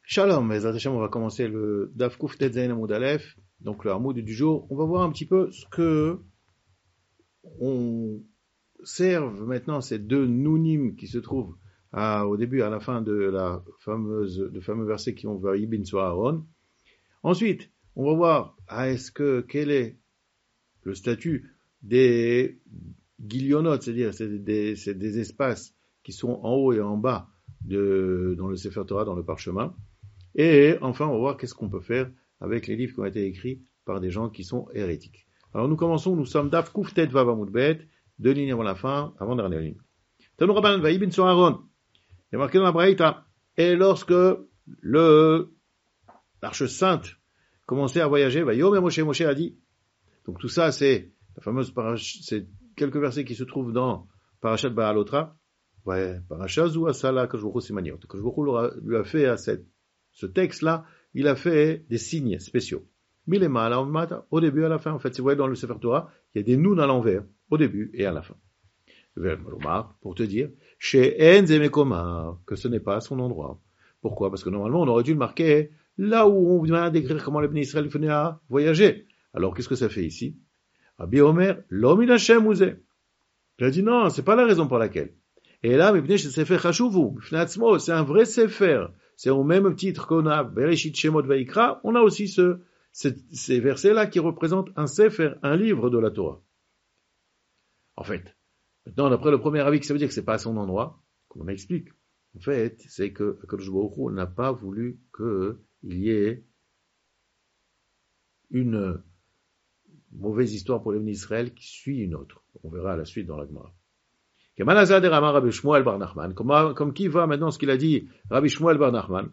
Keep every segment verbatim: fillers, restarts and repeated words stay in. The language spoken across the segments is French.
Shalom, Bezrat Hashem, on va commencer le Daf Kuf Tet Zayin Amoud Aleph, donc le Hamoud du jour. On va voir un petit peu ce que on serve maintenant ces deux Nounim qui se trouvent à, au début et à la fin de la fameuse, de fameux versets qui ont vaillé bin Aaron. Ensuite, on va voir, ah, est-ce que, quel est le statut des guillionotes, c'est-à-dire c'est des, c'est des espaces qui sont en haut et en bas de, dans le Sefer Torah, dans le parchemin. Et enfin, on va voir qu'est-ce qu'on peut faire avec les livres qui ont été écrits par des gens qui sont hérétiques. Alors nous commençons, nous sommes Daf Kuf Tet Vav Amud Bet, deux lignes avant la fin, avant dernière ligne. Tanu Rabban Vayi bin Aaron. Il y a marqué dans la Braïta. Et lorsque le l'Arche Sainte commençait à voyager, Vayom et Moshe, Moshe a dit. Donc tout ça, c'est la fameuse paracha, c'est quelques versets qui se trouvent dans Parashat Ba'alotra. Ouais, Parashat Zoua Sala Kajvuru Simaniot. Kajvuru lui a fait à cette ce texte-là, il a fait des signes spéciaux. Milema, au début et à la fin. En fait, si vous voyez dans le Sefer Torah, il y a des nouns à l'envers, au début et à la fin. Pour te dire, chez Enzemekoma, que ce n'est pas à son endroit. Pourquoi? Parce que normalement, on aurait dû le marquer là où on vient décrire comment les Bnei Israël venaient à voyager. Alors, qu'est-ce que ça fait ici? Rabbi Omer, l'homme il Hashem ouzé. Il a dit non, c'est pas la raison pour laquelle. Et là, c'est un vrai Sefer. C'est au même titre qu'on a Bereshit Shemot Vaikra, on a aussi ce, ce, ces versets-là qui représentent un Sefer, un livre de la Torah. En fait, maintenant, d'après le premier avis, ça veut dire que c'est pas à son endroit, comme on explique. En fait, c'est que Akadosh Baruch Hu n'a pas voulu qu'il y ait une mauvaise histoire pour les Bnei Israël qui suit une autre. On verra à la suite dans la Gemara. Comme, comme qui va maintenant ce qu'il a dit Rabbi Shmuel bar Nachman.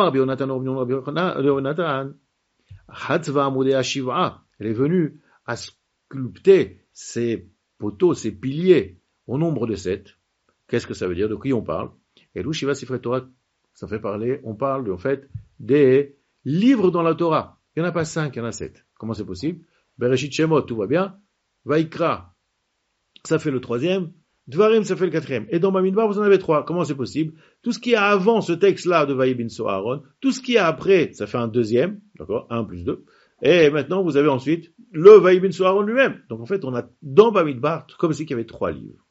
Elle est venue à sculpter ces poteaux, ces piliers au nombre de sept. Qu'est-ce que ça veut dire? De qui on parle? Et l'ou Shiva Sifrei Torah, ça fait parler, on parle en fait des livres dans la Torah. Il n'y en a pas cinq, il y en a sept. Comment c'est possible? Bereshit Shemot, tout va bien. Vaikra, ça fait le troisième. Dvarim, ça fait le quatrième. Et dans Bamidbar, vous en avez trois. Comment c'est possible? Tout ce qui est avant ce texte-là de Vayi bin Aaron, tout ce qui est après, ça fait un deuxième, d'accord? Un plus deux. Et maintenant, vous avez ensuite le Vayi bin Aaron lui-même. Donc en fait, on a dans Bamidbar, comme si qu'il y avait trois livres.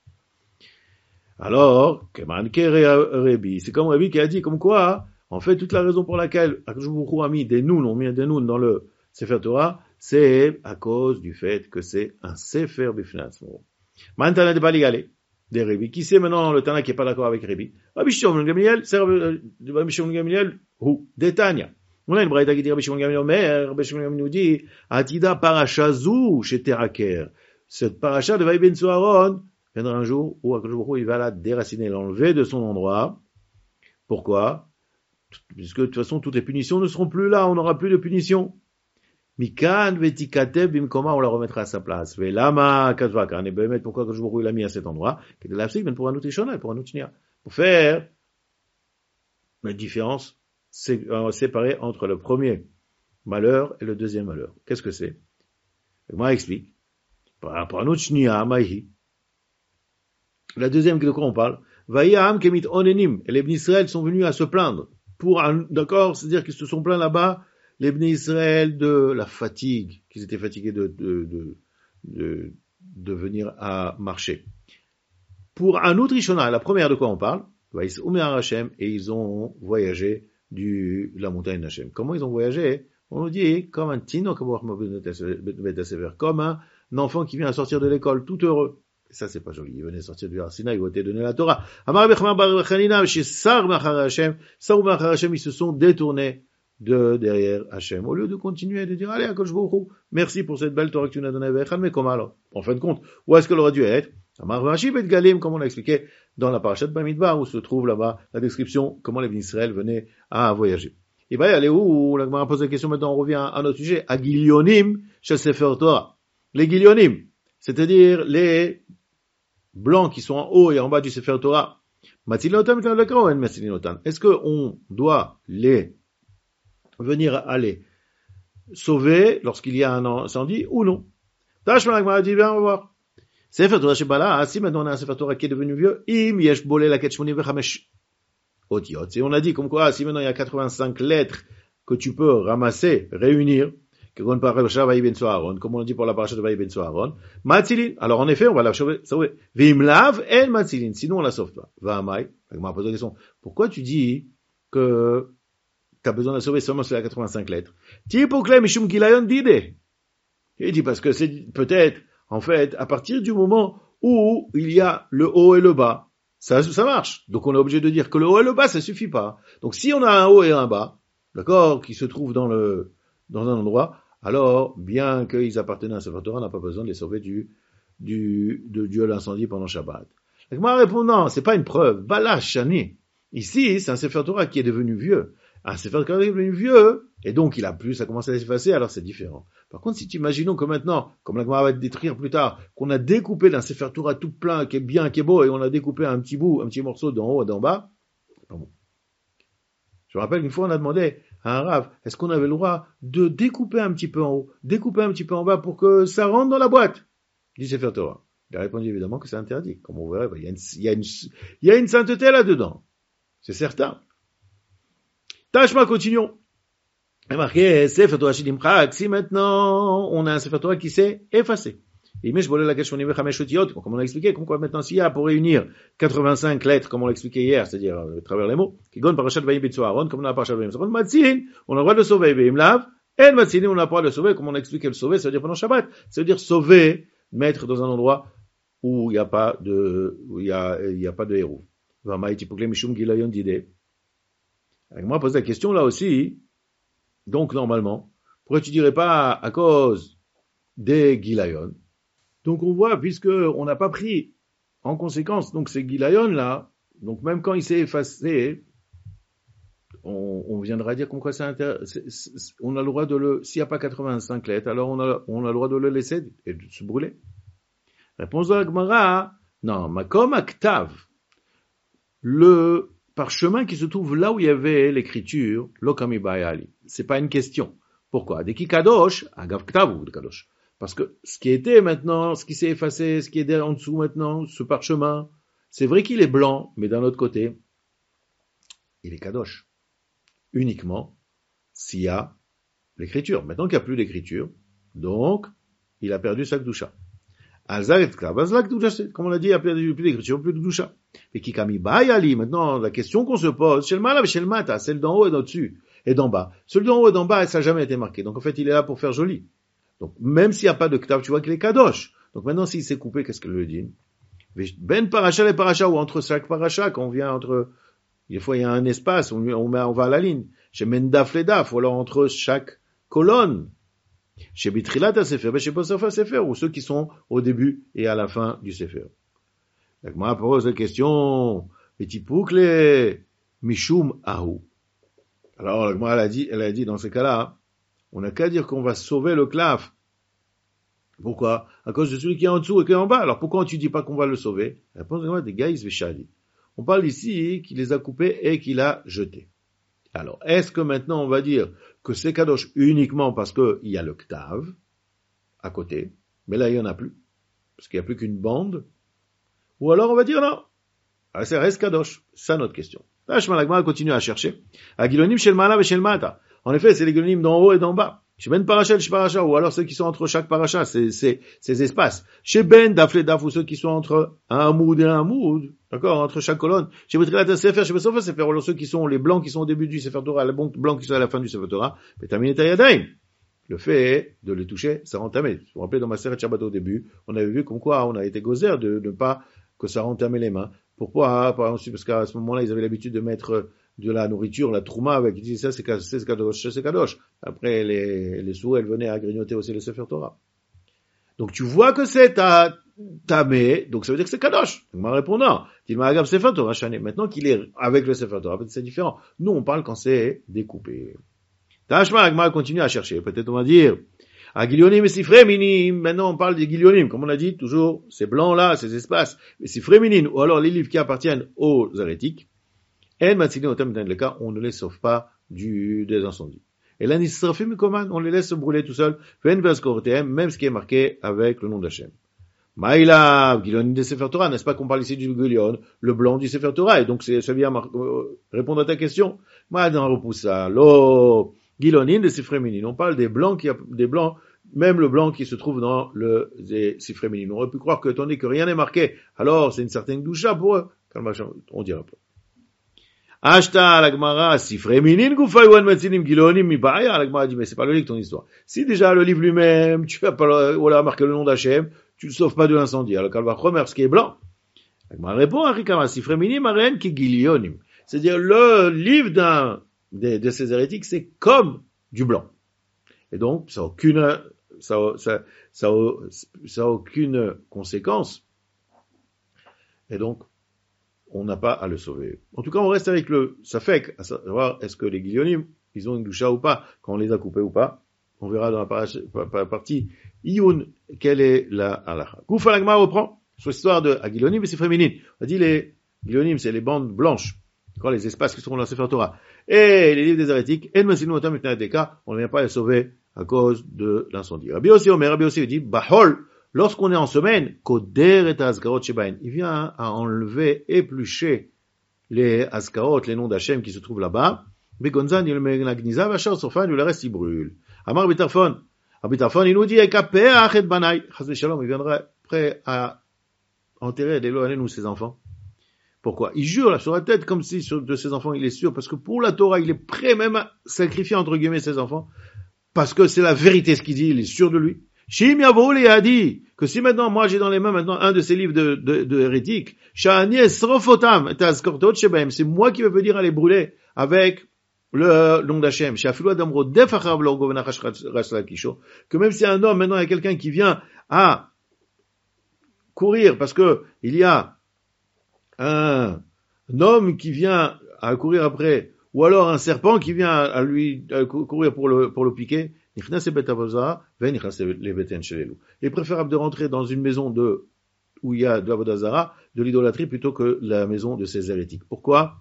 Alors, Keman Kere Rebi, c'est comme Rebi qui a dit, comme quoi, en fait, toute la raison pour laquelle Akadosh Baruch Hu a mis des nouns, on met des nouns dans le Sefer Torah, c'est à cause du fait que c'est un Sefer Bifnei Atzmo. Mantana de Baligale. Des Rébi. Qui c'est maintenant le Tana qui est pas d'accord avec Rébi? Rabbi Shimon ben Gamliel, c'est Rabbi Shimon ben Gamliel, ou Détania. On a une braïta qui dit Rabbi Shimon ben Gamliel, mais Rabbi Shimon ben Gamliel nous dit, Atida parachazou chez Teraker. Cette paracha de Vayi ben Aaron viendra un jour où Akadosh Baruch Hu il va la déraciner, l'enlever de son endroit. Pourquoi? Puisque de toute façon toutes les punitions ne seront plus là, on n'aura plus de punitions. Mikan vetikatev bimkoma, on la remettra à sa place. Velama kadvakan, et ben pourquoi que je vous l'a mis à cet endroit? Que de l'afsik, mais pour un outil shona, pour un outil nia. Pour faire la différence séparée entre le premier malheur et le deuxième malheur. Qu'est-ce que c'est? Moi, explique. Pour un outil nia, maïhi. La deuxième, de quoi on parle? Vayam kemit onenim. Et les Bnei Israël sont venus à se plaindre. Pour un, d'accord, c'est-à-dire qu'ils se sont plaints là-bas, les Bnei Israël de la fatigue, qu'ils étaient fatigués de, de, de, de, de venir à marcher. Pour un autre Rishona, la première de quoi on parle, et ils ont voyagé du, la montagne d'Hachem. Comment ils ont voyagé? On nous dit, comme un tino, comme un enfant qui vient à sortir de l'école, tout heureux. Et ça, c'est pas joli. Il venait sortir du Har Sinaï, il était donné la Torah. Ils se sont détournés de derrière Hachem. Au lieu de continuer de dire, allez, Akadosh Baruch Hu, merci pour cette belle Torah que tu nous as donnée, mais comment alors? En fin de compte, où est-ce qu'elle aurait dû être? Amar Rashi Bet Galim, comme on l'a expliqué dans la parashat Bamidbar, où se trouve là-bas la description, comment les Bnei Israël venaient à voyager. Et ben, allez où? La Gemara pose la question, maintenant on revient à notre sujet, à Gilionim, chez Sefer Torah. Les Gilionim, c'est-à-dire les blancs qui sont en haut et en bas du Sefer Torah. Est-ce qu'on doit les venir aller sauver lorsqu'il y a un incendie ou non? Tashma Gemara dit, viens, on va voir. Sefer Torah Shebala, si maintenant on a un Sefer Torah qui est devenu vieux, im yesh bolé la ketshmoni vechamesh Otiot. Et on a dit comme quoi, si maintenant il y a quatre-vingt-cinq lettres que tu peux ramasser, réunir, comme on a dit pour la paracha de Vaï ben Soharon, Matzilin. Alors en effet, on va la sauver. Vimlav el Matzilin. Sinon on la sauve pas. Va Amai. On m'a posé la question. Pourquoi tu dis que tu as besoin de la sauver seulement sur les quatre-vingt-cinq lettres? Tipokle mishum gilayon dide. Il dit parce que c'est peut-être, en fait, à partir du moment où il y a le haut et le bas, ça, ça marche. Donc on est obligé de dire que le haut et le bas, ça suffit pas. Donc si on a un haut et un bas, d'accord, qui se trouvent dans le, dans un endroit, alors, bien qu'ils appartenaient à Sefer Torah, on n'a pas besoin de les sauver du, du, de Dieu l'incendie pendant Shabbat. Donc moi, répond non, c'est pas une preuve. Bala Shani. Ici, c'est un Sefer Torah qui est devenu vieux. Un Sefer Torah qui est devenu vieux, et donc il a plus, ça commence à s'effacer, alors c'est différent. Par contre, si tu imaginons que maintenant, comme la Gemara va te détruire plus tard, qu'on a découpé d'un Sefer Torah tout plein, qui est bien, qui est beau, et on a découpé un petit bout, un petit morceau d'en haut et d'en bas, c'est pas bon. Je me rappelle qu'une fois on a demandé à un rave, est-ce qu'on avait le droit de découper un petit peu en haut, découper un petit peu en bas pour que ça rentre dans la boîte du Sefer Torah. Il a répondu évidemment que c'est interdit. Comme on verrait, il y a une, il y a une, il y a une sainteté là-dedans. C'est certain. Tashma, continuons. Et marqué, Sefer Torah Shidimchak, si maintenant on a un Sefer Torah qui s'est effacé. Comme on a expliqué, comme quoi maintenant s'il y a pour réunir quatre-vingt-cinq lettres, comme on l'a expliqué hier, c'est-à-dire à travers les mots, qui gonne parachat Vaï ben Soharon, comme on a parachat Vaï ben Soharon, Matzilin, on a le droit de le sauver, Veimlav, et Matzilin, on a le droit de le sauver, comme on a expliqué le sauver, ça veut dire pendant Shabbat, ça veut dire sauver, mettre dans un endroit où il n'y a pas de, où il y a, il y a pas de héros. Vamaïti Pokle Mishum Gilayon Dide. Avec moi, pose la question là aussi, donc normalement, pourquoi tu dirais pas à cause des Gilayon? Donc on voit, puisque on n'a pas pris en conséquence, donc ces Gilayon là, donc même quand il s'est effacé, on, on viendra dire comme quoi c'est, inter... c'est, c'est on a le droit de le, s'il n'y a pas quatre-vingt-cinq lettres, alors on a, on a le droit de le laisser et de se brûler. Réponse de la Gemara, non, makom aktav, le parchemin qui se trouve là où il y avait l'écriture, lokami bayali, c'est pas une question. Pourquoi? Deki kadosh, agav ktav ou kadosh. Parce que ce qui était maintenant, ce qui s'est effacé, ce qui est en dessous maintenant, ce parchemin, c'est vrai qu'il est blanc, mais d'un autre côté, il est kadosh. Uniquement s'il y a l'écriture. Maintenant qu'il n'y a plus d'écriture, donc, il a perdu sa kdusha. Comme on l'a dit, il n'y a plus d'écriture, plus de kdusha. Et kikami bayali, maintenant, la question qu'on se pose, chez le malav, chez le mata, celle d'en haut et d'en dessus, et d'en bas. Celui d'en haut et d'en bas, ça n'a jamais été marqué. Donc en fait, il est là pour faire joli. Donc, même s'il n'y a pas de ktav, tu vois qu'il est kadosh. Donc maintenant, s'il s'est coupé, qu'est-ce que le dit? Ben paracha et paracha, ou entre chaque paracha, quand on vient entre, des fois il y a un espace, on, on, met, on va à la ligne. Chez Mendaf les daf, ou alors entre chaque colonne. Chez Bitrilat à Sefer, chez Posafa Sefer, ou ceux qui sont au début et à la fin du Sefer. Donc, moi, pose la question, Petipoukle, Mishum Ahu. Alors, moi, elle a dit, elle a dit, dans ce cas-là, on n'a qu'à dire qu'on va sauver le claf. Pourquoi? À cause de celui qui est en dessous et qui est en bas. Alors pourquoi tu dis pas qu'on va le sauver? Réponse des gaïs veshali. On parle ici qu'il les a coupés et qu'il a jetés. Alors, est-ce que maintenant on va dire que c'est kadosh uniquement parce qu'il y a le ktav à côté, mais là il y en a plus, parce qu'il n'y a plus qu'une bande? Ou alors on va dire non, alors, ça reste kadosh. C'est ça notre question. Tashma l'agma continue à chercher. Agilonim shel mala shel mata. En effet, c'est les gulonim d'en haut et d'en bas. Chez Ben Paracha, chez Paracha, ou alors ceux qui sont entre chaque Paracha, c'est, c'est, ces espaces. Chez Ben, Daf les Daf, ou ceux qui sont entre un Hamoud et un Hamoud, d'accord, entre chaque colonne. Chez Betrilat Sefer, chez Besofa Sefer, ou alors ceux qui sont les blancs qui sont au début du Sefer Torah, les blancs qui sont à la fin du Sefer Torah, Betamin et Tayadaim. Le fait de les toucher, ça rend tamé. Vous vous rappelez, dans ma Seret Shabbat au début, on avait vu comme quoi on a été gozer de ne pas que ça rend tamé les mains. Pourquoi? Parce qu'à ce moment-là, ils avaient l'habitude de mettre de la nourriture, la trouma, avec, ils disaient ça, c'est kadosh, c'est kadosh. Après, les, les sous, elles venaient à grignoter aussi le Sefer Torah. Donc, tu vois que c'est ta, tamé, donc ça veut dire que c'est kadosh. Donc, ma répondant, il m'a agab Sefer Torah, chané. Maintenant qu'il est avec le Sefer Torah, peut-être c'est différent. Nous, on parle quand c'est découpé. Tashma, Agma continue à chercher. Peut-être on va dire, à Gilionim et Sifré Minim, maintenant on parle des Gilionim, comme on a dit, toujours, ces blancs-là, ces espaces, mais Sifré Minim, ou alors les livres qui appartiennent aux hérétiques, en matzilin otam dans le cas, on ne les sauve pas du, des incendies. Et là, nisrafim koman, on les laisse se brûler tout seuls, ven vaskortem, même ce qui est marqué avec le nom d'Hachem. Maïla, Gilonim de Sefer Torah, n'est-ce pas qu'on parle ici du Gilion, le blanc du Sefer Torah, et donc c'est, ça vient répondre à ta question. Maïdan repoussa, lo, Gilonim de Sefer Minin. On parle des blancs qui, des blancs, même le blanc qui se trouve dans le Sefer Minin. On aurait pu croire que, étant donné que rien n'est marqué, alors c'est une certaine doucha pour eux. On dira pas. Ashta la Gemara, Sifrei Minin Gufaywan Matzinim Gilonim Mibaya. La Gemara dit, mais c'est pas logique ton histoire. Si déjà le livre lui-même, tu vas pas, voilà, marquer le nom d'Hachem, tu le sauves pas de l'incendie. Alors qu'elle va remettre ce qui est blanc. La Gemara répond, Arikama, Sifrei Minim Aren Ki Gilionim. C'est-à-dire, le livre d'un, de, de ces hérétiques, c'est comme du blanc. Et donc, ça a aucune, ça, ça, ça, ça a aucune conséquence. Et donc, on n'a pas à le sauver. En tout cas, on reste avec le safek, à savoir est-ce que les Gilionim, ils ont une doucha ou pas, quand on les a coupés ou pas. On verra dans la partie Iyun, quelle est la halakha. Goufa l'agma reprend sur l'histoire de Gilionim et c'est féminine. On a dit les Gilionim, c'est les bandes blanches, quand les espaces qui sont dans le Sefer Torah. Et les livres des hérétiques, et on ne vient pas les sauver à cause de l'incendie. Rabbi aussi, Omer, Rabbi aussi dit, Bahol, lorsqu'on est en semaine, Koder et Azkarot Shebain, il vient à enlever, éplucher les Azkarot, les noms d'Hachem qui se trouvent là-bas. Begonzan, il met la gniza, Vachar Sofan, le reste, il brûle. Amar Bitarfon, Bitarfon, il nous dit, Ekapé, Achet Banai, Chazé Shalom, il viendra prêt à enterrer des loanés, nous, ses enfants. Pourquoi? Il jure, là, sur la tête, comme si, sur, de ses enfants, il est sûr, parce que pour la Torah, il est prêt même à sacrifier, entre guillemets, ses enfants, parce que c'est la vérité ce qu'il dit, il est sûr de lui. Shim Yavouli a dit que si maintenant, moi, j'ai dans les mains maintenant un de ces livres de, de, de hérétiques, Sha'ani esrofotam, t'azkortot shebaim, c'est moi qui vais venir à les brûler avec le nom d'Hachem. Sha'afilou adam rodef acharav lo govenachash rashla kisho, que même si un homme, maintenant, il y a quelqu'un qui vient à courir, parce que il y a un, un homme qui vient à courir après, ou alors un serpent qui vient à lui à courir pour le, pour le piquer, il est préférable de rentrer dans une maison de, où il y a de l'Avodah Zara, de l'idolâtrie, plutôt que la maison de ces hérétiques. Pourquoi?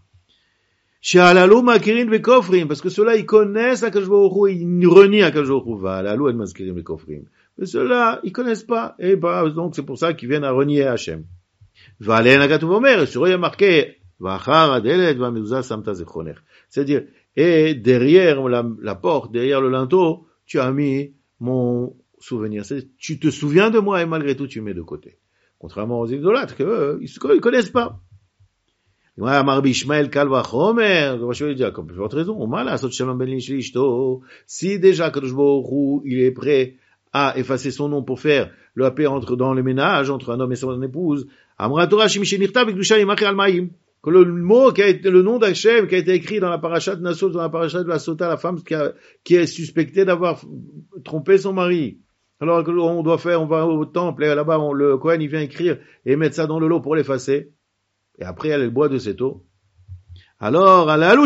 Parce que ceux-là, ils connaissent Akadosh Baruch Hu, ils renient Akadosh Baruch Hu. Mais ceux-là, ils connaissent pas. Et bah, donc, c'est pour ça qu'ils viennent à renier Hachem. Et sur eux, il y a marqué, c'est-à-dire, et derrière la, la porte, derrière le linteau, tu as mis mon souvenir. C'est, tu te souviens de moi et malgré tout, tu mets de côté. Contrairement aux idolâtres, que, euh, ils ne connaissent pas. Comme votre raison, si déjà Kadosh Baruch Hu, il est prêt à effacer son nom pour faire le la paix entre, dans le ménage, entre un homme et son épouse, que le mot qui a été, le nom d'Hachem qui a été écrit dans la paracha de Nassau, dans la paracha de la Sota, la femme qui, a, qui est suspectée d'avoir trompé son mari. Alors on doit faire, on va au temple, et là-bas, on, le Kohen, il vient écrire et mettre ça dans le lot pour l'effacer. Et après, elle, elle boit de cette eau. Alors, alors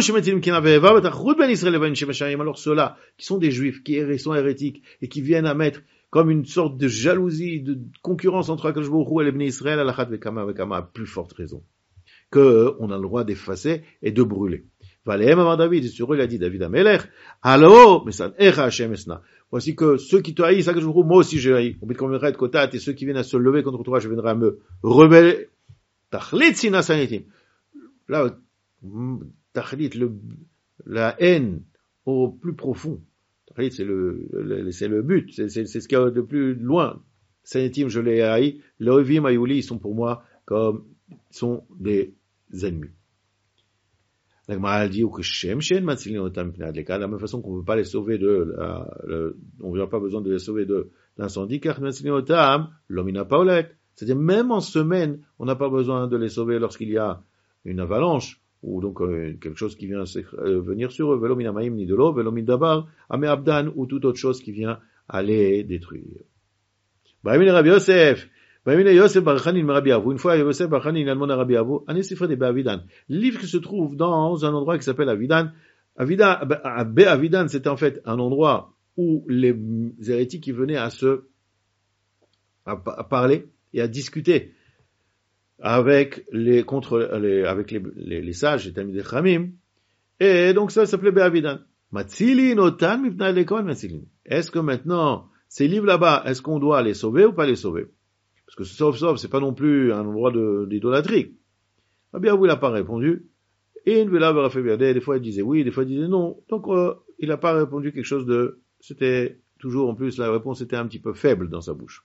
ceux-là, qui sont des juifs, qui sont hérétiques, et qui viennent à mettre comme une sorte de jalousie, de concurrence entre Akadosh Baruch Hu et les Bnei Israël, à la Chat Vekama, Vekama, à plus forte raison. Que on a le droit d'effacer et de brûler. Valem avant David, et sur eux il a dit David Amelech, alors, mais ça, Echa Hashem Esna. Voici que ceux qui te haïssent, moi aussi je haïs. On dit qu'on viendra être kotat, et ceux qui viennent à se lever contre toi, je viendrai à me rebeller. Tachlit sina sanitim. Là, tachlit, le, la haine au plus profond. Tachlit, c'est le, le, c'est le but, c'est, c'est, c'est ce qu'il y a de plus loin. Sanitim, je les haïs. L'Ovim Ayouli, ils sont pour moi comme, sont des ennemis. La Gemara dit que Shem Shen Matzilin Otam Pnei de la même façon qu'on ne peut pas les sauver de, la, le, on n'a pas besoin de les sauver de l'incendie, car Matzilin Otam, l'Omina Paolet. C'est-à-dire, même en semaine, on n'a pas besoin de les sauver lorsqu'il y a une avalanche, ou donc euh, quelque chose qui vient euh, venir sur eux, Velomina Maïm ni de l'eau, Velomina Dabar, Ame Abdan, ou toute autre chose qui vient à les détruire. Baïmin Rabbi Yosef, Yosef Bar Chanin Rabbi Avou. Une fois, Yosef Bar Chanin a demandé à Rabbi Avou, un sifre de Be'avidan. Le livre qui se trouve dans un endroit qui s'appelle Avidan. Avidan, Be'avidan, c'était en fait un endroit où les hérétiques qui venaient à se, à, à parler et à discuter avec les, contre les, avec les, les, les sages, les Talmidei Chachamim. Et donc ça s'appelait Be'avidan. Matzilin otan mipnei lekon matzilin. Est-ce que maintenant, ces livres là-bas, est-ce qu'on doit les sauver ou pas les sauver? parce que sauf sauf, c'est pas non plus un endroit de, d'idolâtrie. Rabbi Abou, il n'a pas répondu. Et une vela des fois il disait oui, des fois il disait non. Donc euh, il n'a pas répondu quelque chose de, c'était toujours en plus la réponse était un petit peu faible dans sa bouche.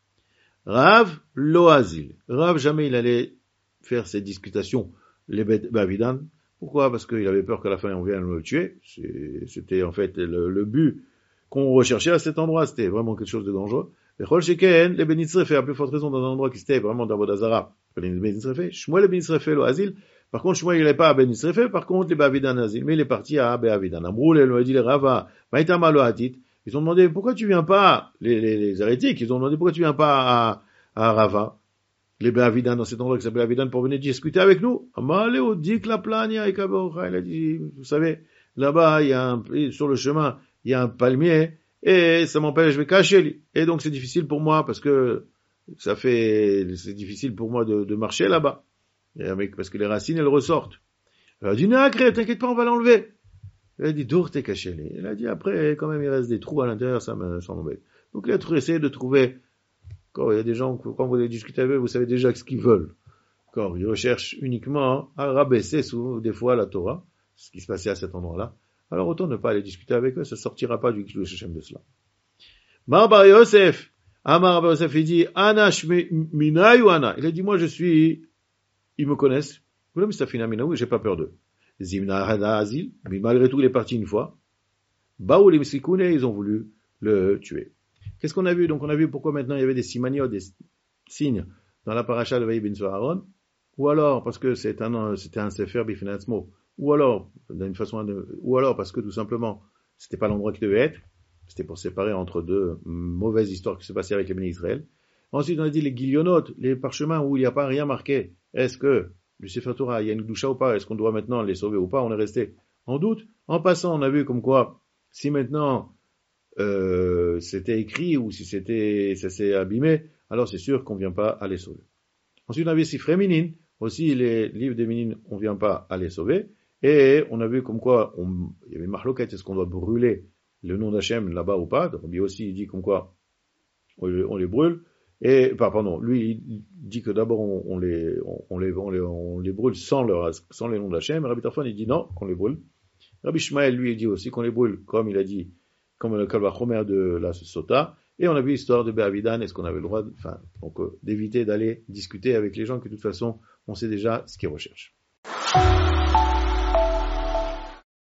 Rav Loazil. Rav jamais il allait faire ces discutations les Bavidan. Pourquoi? Parce qu'il avait peur qu'à la fin on vienne le tuer. C'était en fait le, le but qu'on recherchait à cet endroit. C'était vraiment quelque chose de dangereux. Les Chol Sheken, les Benitzrefe, à plus forte raison dans un endroit qui était vraiment d'Avodazara. Les Benitzrefe, Shmuel les Benitzrefe Loazil. Par contre, Shmuel, il n'est pas à Ben Israël, par contre, les Bavidan Azil, mais il est parti à Beavidan. Amroul, il a dit les Rava, Maïtama Lohatit. Ils ont demandé, pourquoi tu viens pas, les, les, les hérétiques, ils ont demandé, pourquoi tu viens pas à, à Rava, les Beavidan, dans cet endroit qui s'appelle Beavidan, pour venir discuter avec nous. Amaléo, dit que la plania, il a dit, vous savez, là-bas, il y a un, sur le chemin, il y a un palmier, et ça m'empêche, je vais cacher, et donc c'est difficile pour moi, parce que ça fait, c'est difficile pour moi de, de marcher là-bas. Parce que les racines, elles ressortent. Elle a dit, Nacré, t'inquiète pas, on va l'enlever. Elle a dit, Dour t'es caché. Elle a dit, après, quand même, il reste des trous à l'intérieur, ça m'embête. Donc, il a essayé de trouver, quand il y a des gens, quand vous allez discuter avec eux, vous savez déjà ce qu'ils veulent. Quand ils recherchent uniquement à rabaisser, souvent, des fois, la Torah, ce qui se passait à cet endroit-là. Alors, autant ne pas aller discuter avec eux, ça sortira pas du Kiddush Hashem de cela. Mar Bar Yosef, Amar Bar Yosef, il dit, Ana Shminai ou Ana. Il a dit, moi, je suis, ils me connaissent. J'ai pas peur d'eux. Zimna Hada Azil, mais malgré tout, il est parti une fois. Baoul et Sikune, ils ont voulu le tuer. Qu'est-ce qu'on a vu? Donc, on a vu pourquoi maintenant il y avait des simaniot, des signes dans la paracha de Vaï bin Aaron. Ou alors, parce que c'est un, c'était un sefer bifinatzmo. Ou alors, d'une façon, de, ou alors parce que tout simplement, c'était pas l'endroit qui devait être. C'était pour séparer entre deux mauvaises histoires qui se passaient avec les bénis Israël. Ensuite, on a dit les guillionotes, les parchemins où il n'y a pas rien marqué. Est-ce que le Sefer Torah, il y a une doucha ou pas? Est-ce qu'on doit maintenant les sauver ou pas? On est resté en doute. En passant, on a vu comme quoi, si maintenant euh, c'était écrit ou si c'était ça s'est abîmé, alors c'est sûr qu'on ne vient pas à les sauver. Ensuite, on a vu si Fréminine, aussi les livres des Minines, on ne vient pas à les sauver. Et on a vu comme quoi, on, il y avait Marloquette, est-ce qu'on doit brûler le nom d'Hachem là-bas ou pas? Donc, lui aussi, il dit comme quoi on les, on les brûle. Et, pardon, lui, il dit que d'abord, on, on, les, on, on, les, on, les, on les brûle sans, leur, sans les noms d'Hachem. Rabbi Tarfon, il dit non, qu'on les brûle. Rabbi Shmael, lui, il dit aussi qu'on les brûle, comme il a dit, comme le Kalvachomer de la Sota. Et on a vu l'histoire de Be'avidan, est-ce qu'on avait le droit, de, enfin, donc, euh, d'éviter d'aller discuter avec les gens qui, de toute façon, on sait déjà ce qu'ils recherchent.